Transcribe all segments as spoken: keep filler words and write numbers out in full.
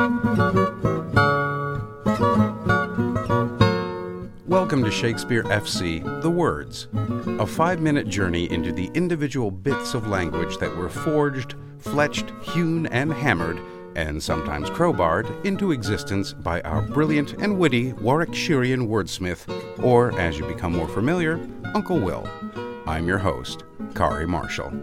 Welcome to Shakespeare F C, The Words, a five-minute journey into the individual bits of language that were forged, fletched, hewn, and hammered, and sometimes crowbarred, into existence by our brilliant and witty Warwickshirian wordsmith, or, as you become more familiar, Uncle Will. I'm your host, Kari Marshall.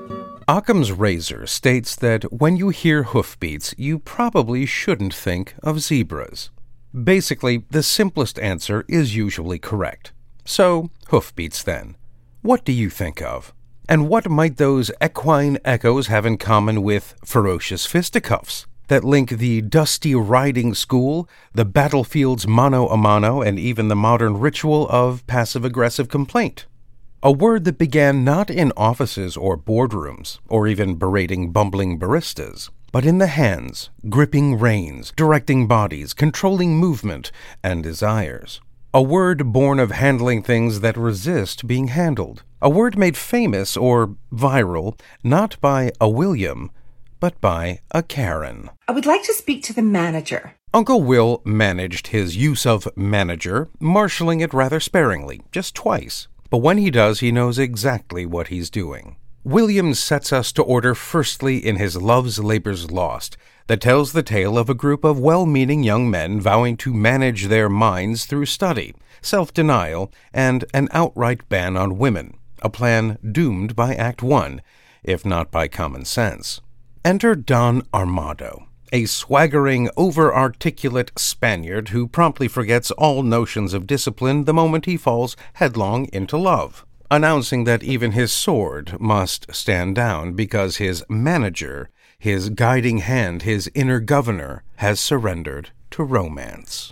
Occam's razor states that when you hear hoofbeats, you probably shouldn't think of zebras. Basically, the simplest answer is usually correct. So, hoofbeats then. What do you think of? And what might those equine echoes have in common with ferocious fisticuffs that link the dusty riding school, the battlefield's mano a mano, and even the modern ritual of passive-aggressive complaint? A word that began not in offices or boardrooms, or even berating bumbling baristas, but in the hands, gripping reins, directing bodies, controlling movement and desires. A word born of handling things that resist being handled. A word made famous or viral not by a William, but by a Karen. I would like to speak to the manager. Uncle Will managed his use of manager, marshalling it rather sparingly, just twice. But when he does, he knows exactly what he's doing. William sets us to order firstly in his Love's Labour's Lost, that tells the tale of a group of well-meaning young men vowing to manage their minds through study, self-denial, and an outright ban on women, a plan doomed by Act One, if not by common sense. Enter Don Armado, a swaggering, over-articulate Spaniard who promptly forgets all notions of discipline the moment he falls headlong into love, announcing that even his sword must stand down because his manager, his guiding hand, his inner governor, has surrendered to romance.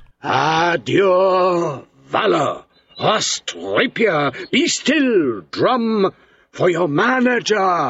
Adieu, valor! Rust, rapier, be still, drum, for your manager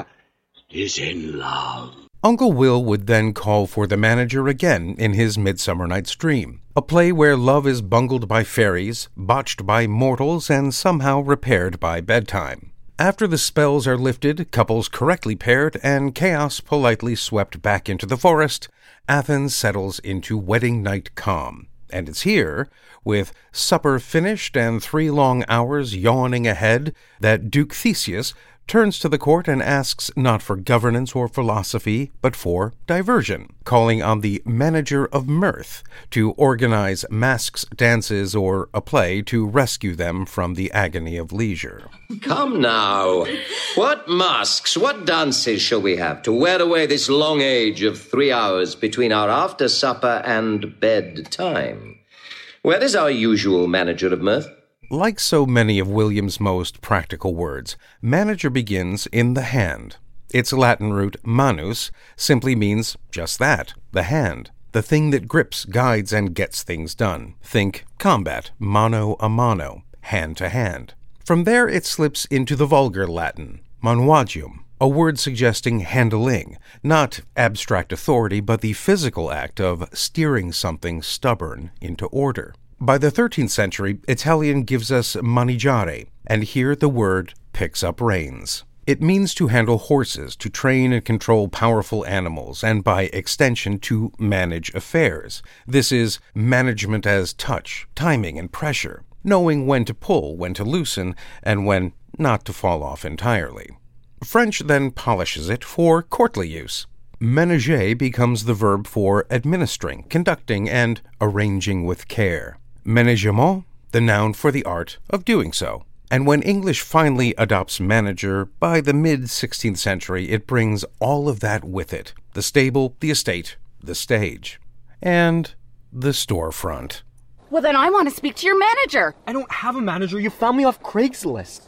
is in love. Uncle Will would then call for the manager again in his Midsummer Night's Dream, a play where love is bungled by fairies, botched by mortals, and somehow repaired by bedtime. After the spells are lifted, couples correctly paired, and chaos politely swept back into the forest, Athens settles into wedding night calm. And it's here, with supper finished and three long hours yawning ahead, that Duke Theseus turns to the court and asks not for governance or philosophy, but for diversion, calling on the manager of mirth to organize masks, dances, or a play to rescue them from the agony of leisure. Come now. What masks, what dances shall we have to wear away this long age of three hours between our after-supper and bedtime? Where is our usual manager of mirth? Like so many of William's most practical words, manager begins in the hand. Its Latin root, manus, simply means just that, the hand, the thing that grips, guides, and gets things done. Think combat, mano a mano, hand to hand. From there it slips into the vulgar Latin, manuagium, a word suggesting handling, not abstract authority, but the physical act of steering something stubborn into order. By the thirteenth century, Italian gives us maneggiare, and here the word picks up reins. It means to handle horses, to train and control powerful animals, and by extension to manage affairs. This is management as touch, timing, and pressure, knowing when to pull, when to loosen, and when not to fall off entirely. French then polishes it for courtly use. Ménager becomes the verb for administering, conducting, and arranging with care. Ménagement, the noun for the art of doing so. And when English finally adopts manager, by the mid-sixteenth century, it brings all of that with it. The stable, the estate, the stage, and the storefront. Well, then I want to speak to your manager. I don't have a manager. You found me off Craigslist.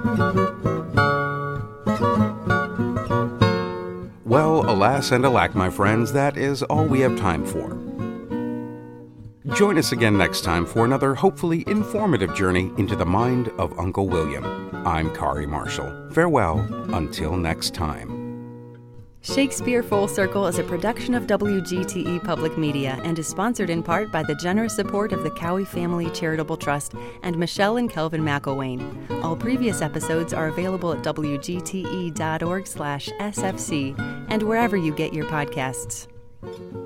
Well, alas and alack, my friends, that is all we have time for. Join us again next time for another hopefully informative journey into the mind of Uncle William. I'm Kari Marshall. Farewell until next time. Shakespeare Full Circle is a production of W G T E Public Media and is sponsored in part by the generous support of the Cowie Family Charitable Trust and Michelle and Kelvin McElwain. All previous episodes are available at W G T E dot org slash S F C and wherever you get your podcasts.